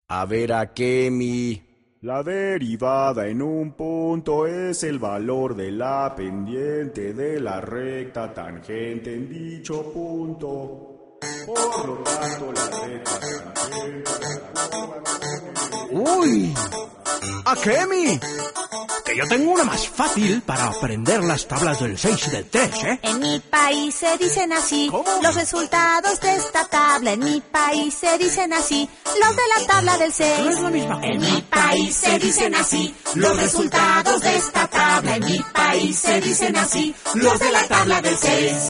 A ver, Akemi. La derivada en un punto es el valor de la pendiente de la recta tangente en dicho punto. Por lo tanto, la recta tangente... ¡Uy! ¡Akemi! Que yo tengo una más fácil para aprender las tablas del 6 y del 3, ¿eh? En mi país se dicen así. ¿Cómo? Los resultados de esta tabla. En mi país se dicen así. Los de la tabla del 6. No es la misma cosa. En mi país se dicen así. Los resultados de esta tabla. En mi país se dicen así. Los de la tabla del 6.